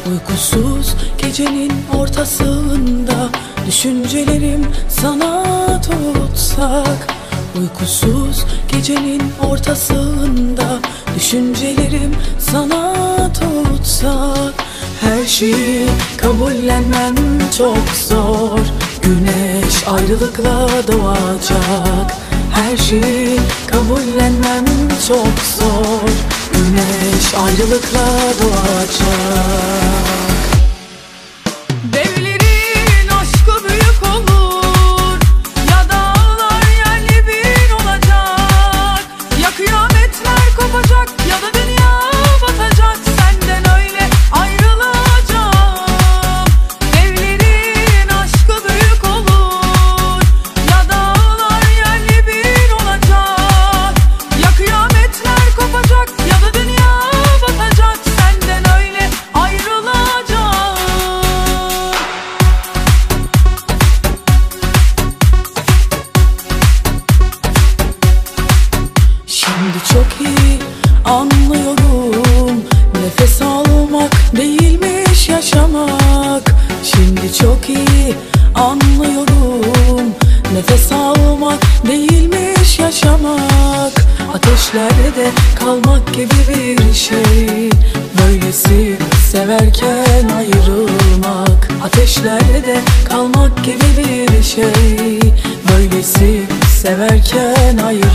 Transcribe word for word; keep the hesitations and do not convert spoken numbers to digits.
Uykusuz gecenin ortasında düşüncelerim sana tutsak. Uykusuz gecenin ortasında düşüncelerim sana tutsak. Her şeyi kabullenmem çok zor. Güneş ayrılıkla doğacak. Her şeyi kabullenmem çok zor. Güneş ayrılıkla doğacak. Devlerin aşkı büyük olur, ya dağlar yerle bir olacak. Ya kıyametler kopacak ya da dünya batacak. Senden öyle ayrılacağım. Devlerin aşkı büyük olur, ya dağlar yerle bir olacak. Ya kıyametler kopacak ya da dünya batacak. Senden öyle ayrılacağım. Şimdi çok iyi anlıyorum, nefes almak değilmiş yaşamak. Şimdi çok iyi anlıyorum, nefes almak değilmiş yaşamak. Ateşlerde kalmak gibi bir şey, böylesi severken ayrılmak. Ateşlerde kalmak gibi bir şey, böylesi severken ayrılmak.